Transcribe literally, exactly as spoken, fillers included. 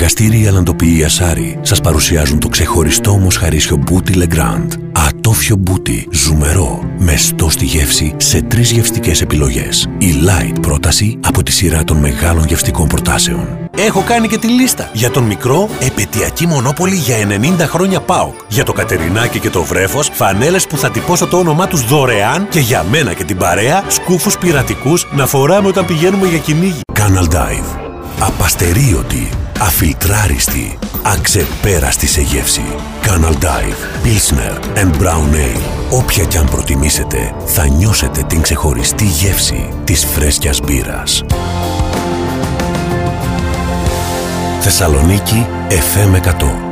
Εργαστήρια Αλαντοποιία Σάρι σας παρουσιάζουν το ξεχωριστό μοσχαρίσιο μπούτι Legrand. Ατόφιο μπούτι, ζουμερό, μεστό στη γεύση σε τρεις γευστικές επιλογές. Η light πρόταση από τη σειρά των μεγάλων γευστικών προτάσεων. Έχω κάνει και τη λίστα. Για τον μικρό, επαιτειακή μονόπολη για ενενήντα χρόνια ΠΑΟΚ. Για το Κατερινάκι και το Βρέφος, φανέλες που θα τυπώσω το όνομά τους δωρεάν. Και για μένα και την παρέα, σκούφους πειρατικούς να φοράμε όταν πηγαίνουμε για κυνήγι. Canal Dive. Απαστερίωτη, αφιλτράριστη, αξεπέραστη σε γεύση. Canal Dive, Pilsner and Brown Ale. Όποια κι αν προτιμήσετε, θα νιώσετε την ξεχωριστή γεύση της φρέσκιας μπύρας. Θεσσαλονίκη εφ εμ εκατό.